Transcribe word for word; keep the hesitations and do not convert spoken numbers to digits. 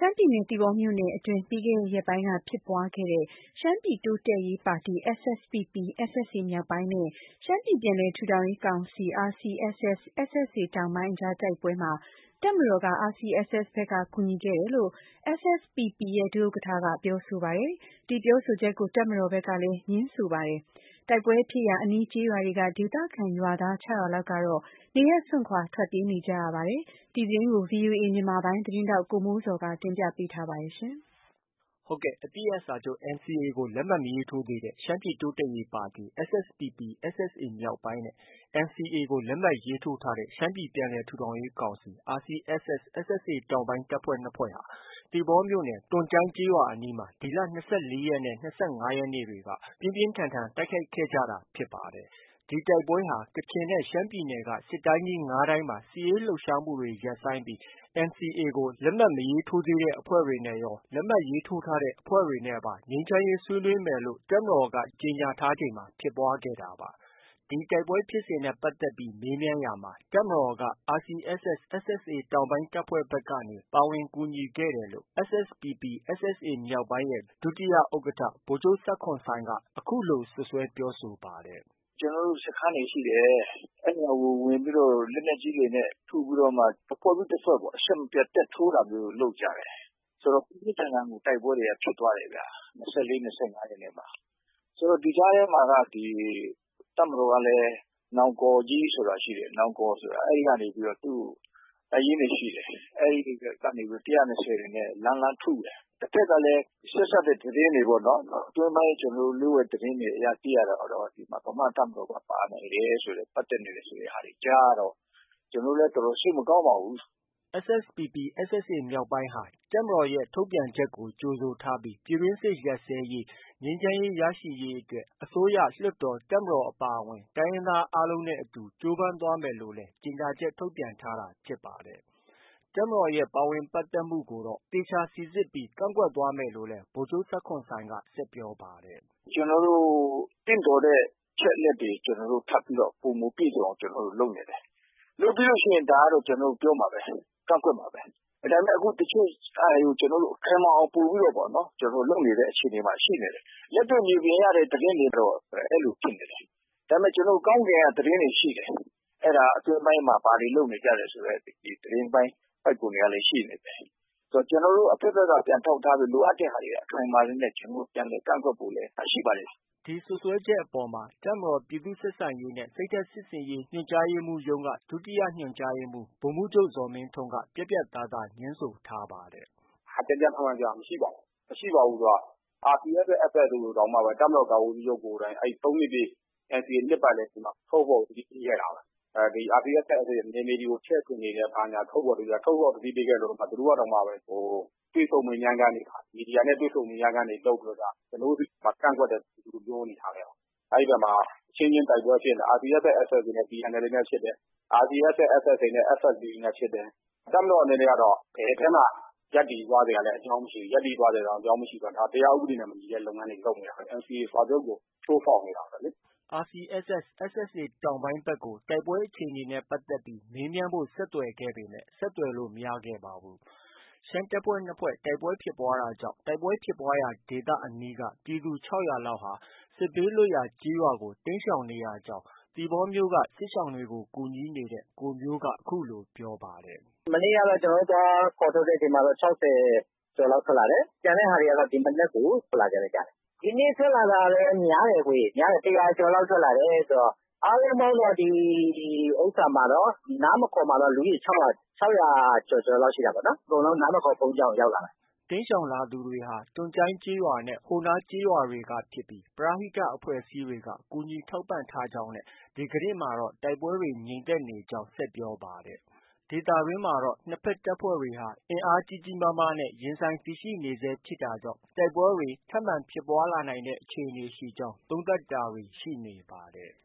ရှမ်းပြည်နယ်သီပေါမြို့နယ်အတွင်းပြီးခဲ့တဲ့ရက်ပိုင်းကဖြစ်ပွားခဲ့တဲ့ရှမ်းပြည်တိုးတက်ရေးပါတီ S S P P/S S A မြောက်ပိုင်းနဲ့ရှမ်းပြည်ပြန်လည်ထူထောင်ရေးကောင်စီ R C S S/S S A တောင်ပိုင်းအကြားတိုက်ပွဲမှာတပ်မတော်က R C S S ဘက်ကကူညီခဲ့တယ်လို့ S S P P ရဲ့ ဒုဥက္ကဋ္ဌကပြောဆိုပါတယ်။ ဒီပြောဆိုချက်ကိုတပ်မတော်ဘက်ကလည်းငြင်းဆိုပါတယ်။ တိုက်ပွဲဖြစ်ရာအနီးကျေးရွာတွေကဒေသခံရွာသားခြောက်ရာလောက်ကတော့နေရပ်စွန့်ခွာထွက်ပြေးနေကြရပါတယ်။ ဒီသတင်းကို ဗွီအိုအေမြန်မာပိုင်းသတင်းထောက်ကိုမိုးဇော်ကတင်ပြပေးထားပါတယ်။ဟုတ်ကဲ့အပစ်ရပ်စာချုပ် N C A ကိုလက်မှတ်မရေးထိုးသေးတဲ့ရှမ်းပြည်တိုးတက်ရေးပါတီ S S P P/S S A မြောက်ပိုင်းနဲ့ N C A ကိုလက်မှတ်ရေးထိုးထားတဲ့ရှမ်းပြည်ပြန်လည်ထူထောင်ရေးကောင်စီ R C S S/S S A တောင်ပိုင်းတပ်ဖွဲ့နှစ်ဖွဲ့ဟာ သီပေါမြို့နယ် တွန်ကျိုင်းကျေးရွာအနီးမှာ ဒီလ ၂၄ရက်နဲ့ ၂၅ရက်နေ့တွေက ပြင်းပြင်းထန်ထန်တိုက်ခိုက်ခဲ့ကြတာဖြစ်ပါတယ်။ ဒီတိုက်ပွဲဟာ ကချင်နဲ့ ရှမ်းပြည်နယ်က စစ်တိုင်းကြီး၅တိုင်းမှာ စစ်ရေးလှုပ်ရှားမှုတွေရပ်ဆိုင်းပြီး N C A ကို လက်မှတ်မရေးထိုးသေးတဲ့အဖွဲ့တွေနဲ့ရော လက်မှတ်ရေးထိုးထားတဲ့အဖွဲ့တွေနဲ့ပါ ငြိမ်းချမ်းရေးဆွေးနွေးမယ်လို့ တပ်မတော်က ကြေညာထားချိန်မှာဖြစ်ပွားခဲ့တာပါ။ ဒီတိုက်ပွဲဖြစ်စဉ်နဲ့ပတ်သက်ပြီးမေးမြန်းရာမှာ တပ်မတော်က R C S S/S S A တောင်ပိုင်းတပ်ဖွဲ့ဘက်ကနေ ပါဝင်ကူညီခဲ့တယ်လို့ S S P P/S S A မြောက်ပိုင်းရဲ့ ဒုတိယဥက္ကဋ္ဌ ဗိုလ်ချုပ်စဝ်ခွန်ဆိုင်က အခုလို စွပ်စွဲပြောဆိုပါတယ်။ “ကျနော်တို့ စခန်းတွေရှိတယ်။ အဲဒီမှာဝင်ပြီးတော့ လက်နက်ကြီးတွေနဲ့ ထုပြီးတော့မှ တဖွဲ့ပြီးတဖွဲ့ပေါ့ အဆက်မပြတ်တက်ထိုးတာမျိုးလုပ်ကြတယ်။ ဆိုတော့ ပြင်းပြင်းထန်ထန်ကို တိုက်ပွဲတွေကဖြစ်သွားတယ်ဗျ။ ၂၄-၂၅ရက်နေ့မှာ။ ဆိုတော့ ဒီကြားထဲမှာက ဒီ တပ်မတော်ကလည်း နောင်ကော်ကြီးဆိုတာရှိတယ်။ နောင်ကော်ဆိုတာ အဲဒီကနေပြီးတော့ သူ့တပ်ရင်းတွေရှိတယ်။ အဲဒီကနေ ၁၂၀တွေနဲ့ လှမ်းလှမ်းထုတယ်။ တဘက်ကလည်း ဆက်စပ်တဲ့သတင်းတွေပေါ့နော်။ အတွင်းပိုင်းကျနော်တို့ လျှို့ဝှက်သတင်းတွေအရသိရတာကတော့ ဒီမှာ ဗမာ့တပ်မတော်က ပါနေတယ်ဆိုတဲ့ ပတ်သက်နေတယ်ဆိုတဲ့ဟာတွေကြားရတော့ ကျနော်တို့လည်း တော်တော်စိတ်မကောင်းပါဘူး။ ” S S P P/S S A မြောက်ပိုင်းဟာ တပ်မတော်ရဲ့ ထုတ်ပြန်ချက်ကို ကြိုဆိုထားပြီး ပြည်တွင်းစစ်ရပ်စဲရေး၊ ငြိမ်းချမ်းရေးရရှိရေးအတွက် အစိုးရ၊ လွှတ်တော်၊ တပ်မတော်အပါအဝင် တိုင်းရင်းသားအားလုံးနဲ့အတူကြိုးပမ်းသွားမယ်လို့လည်း ကြေညာချက်ထုတ်ပြန်ထားတာဖြစ်ပါတယ်။ တပ်မတော်ရဲ့ ပါဝင်ပတ်သက်မှုကိုတော့ သေချာစိစစ်ပြီး ကန့်ကွက်သွားမယ်လို့လည်း ဗိုလ်ချုပ်စဝ်ခွန်ဆိုင်က ဆက်ပြောပါတယ်။ “ကျနော်တို့ သင့်တော်တဲ့အချက်အလက်တွေ ကျနော်တို့ ထပ်ပြီးတော့ ပိုမိုပြည့်စုံအောင်ကျနော်တို့ လုပ်နေတယ်။ လုပ်ပြီးလို့ရှိရင် ဒါကတော့ ကျနော်တို့ ပြောမှာပဲ။ ကန့်ကွက်မှာပဲ။ ဒါပေမဲ့ အခုတချို့ဟာတွေကို ကျနော်တို့ ခိုင်မာအောင်ပိုပြီးတော့ပေါ့နော် ကျနော်တို့ လုပ်နေတဲ့အခြေအနေမှာ ရှိနေတယ်။ လက်တွေ့မြေပြင်ရတဲ့သတင်းတွေကတော့ အဲလိုဖြစ်နေတယ်။ ဒါပေမဲ့ ကျနော်တို့ ကောင်းကင်က သတင်းတွေရှိတယ်။ အဲဒါ အတွင်းပိုင်းမှာ ဘာတွေလုပ်နေကြတယ်ဆိုတဲ့ သတင်းပိုင်းပိုက်ကွန်တွေကလည်း ရှိနေတယ်။ ဆိုတော့ ကျနော်တို့ အဘက်ဘက်က ပြန်ထောက်ထားပြီး လိုအပ်တဲ့ဟာတွေ အခိုင်အမာတွေနဲ့ ကျနော်တို့ ပြန်လည်ကန့်ကွက်ဖို့လည်း ရှိပါတယ်။ ” ဒီစွပ်စွဲချက်အပေါ်မှာ တပ်မတော်ပြည်သူ့ဆက်ဆံရေးနဲ့ စိတ်ဓါတ်စစ်ဆင်ရေးညွှန်ကြားရေးမှူးရုံးက ဒုတိယညွှန်ကြားရေးမှူး ဗိုလ်မှူးချုပ်ဇော်မင်းထွန်းက ပြတ်ပြတ်သားသားငြင်းဆိုထားပါတယ်။ “ပြင်းပြင်းထန်ထန်ဆိုတာမရှိပါဘူး။ မရှိပါဘူးဆိုတာက R C S S/S S A ကိုတောင်မှ တပ်မတော်ကာကွယ်ရေးဦးစီးချုပ်ကိုယ်တိုင် သုံးနှစ်ပြည့် N C A နှစ်ပတ်လည်နေ့မှာ ထုတ်ဖော်သတိပေးခဲ့တာပဲ။ ဒီ R C S S/S A နယ်မြေတွေကို ချဲ့ထွင်နေတယ်ဘာညာ ထုတ်ဖော်သတိပေးခဲ့လို့ သူတို့ကတောင်မှပဲ တွေ့ဆုံမေးမြန်းခန်းတွေမှာ မီဒီယာနဲ့တွေ့ဆုံမေးမြန်းခန်းတွေလုပ်ပြီးတော့ ကျနော်တို့ဆီမှာ ကန့်ကွက်တယ်ဆိုပြီး ပြောနေထားခဲ့တာ။ အဲဒီဘက်မှာ အချင်းချင်းတိုက်ပွဲဖြစ်နေတာ R C S S/S S A နဲ့ T N L A နဲ့ဖြစ်တယ်။ R C S S/S S A နဲ့ S S A နဲ့ဖြစ်တယ်။ တပ်မတော်အနေနဲ့ကတော့ ဘယ်ဘက်မှ ရပ်တည်သွားစရာလည်း အကြောင်းမရှိဘူး။ ရပ်တည်သွားစရာအကြောင်းမရှိဘူးဆိုတာ ဒါတရားဥပဒေနဲ့ မညီတဲ့လုပ်ငန်းတွေလုပ်နေတာပဲ။ N C A စာချုပ်ကို ချိုးဖောက်နေတာပဲလေ။ ” R C S S/S S A တောင်ပိုင်းဘက်ကို တိုက်ပွဲအခြေအနေနဲ့ပတ်သက်ပြီးမေးမြန်းဖို့ ဆက်သွယ်ခဲ့ပေမဲ့ ဆက်သွယ်လို့ မရခဲ့ပါဘူး။ ရှမ်းတပ်ဖွဲ့နှစ်ဖွဲ့တိုက်ပွဲဖြစ်ပွားတာကြောင့် တိုက်ပွဲဖြစ်ပွားရာဒေသအနီးက ပြည်သူခြောက်ရာလောက်ဟာ စစ်ဘေးလွတ်ရာကျေးရွာကို တိမ်းရှောင်နေရကြောင်း သီပေါမြို့က စစ်ရှောင်တွေကို ကူညီနေတဲ့ ကိုမျိုးက အခုလို ပြောပါတယ်။ “မနေ့ကတော့ ကျနော်တို့ သွားခေါ်ထုတ်တဲ့အချိန်မှာတော့ ခြောက်ဆယ်ကျော်လောက်ထွက်လာတယ်။ ကျန်တဲ့ဟာတွေကတော့ ဒီမနက်ကို ထွက်လာကြတယ်။ ဒီနေ့ထွက်လာတာလည်း များတယ်။ ၁၀၀ကျော်လောက်ထွက်လာတယ်ဆိုတော့ အားလုံးပေါင်းတော့ ဒီဥစ္စာမှာတော့ နားမခေါ်မှာတော့ လူဦးရေ ခြောက်ရာကျော်ကျော်လောက်ရှိတာပေါ့နော်။ အကုန်လုံးနားမခေါ်ဘုန်းကြီးကျောင်းကို ရောက်လာတာ။ ” တိမ်းရှောင်လာသူတွေဟာ တွန်ကျိုင်းကျေးရွာနဲ့ ဟိုနားကျေးရွာတွေကဖြစ်ပြီး ပရဟိတအဖွဲ့အစည်းတွေက ကူညီထောက်ပံ့ထားကြောင်းနဲ့ ဒီကနေ့မှာတော့ တိုက်ပွဲတွေ ငြိမ်သက်နေကြောင်း ဆက်ပြောပါတယ်။ ဒေသတွင်းမှာတော့ နှစ်ဘက်တပ်ဖွဲ့တွေဟာ အင်အားကြီးကြီးမားမားနဲ့ ရင်ဆိုင်တည်ရှိနေဆဲဖြစ်တာကြောင့် တိုက်ပွဲတွေ ထပ်မံဖြစ်ပွားလာနိုင်တဲ့အခြေအနေရှိကြောင်း သုံးသပ်တာတွေ ရှိနေပါတယ်။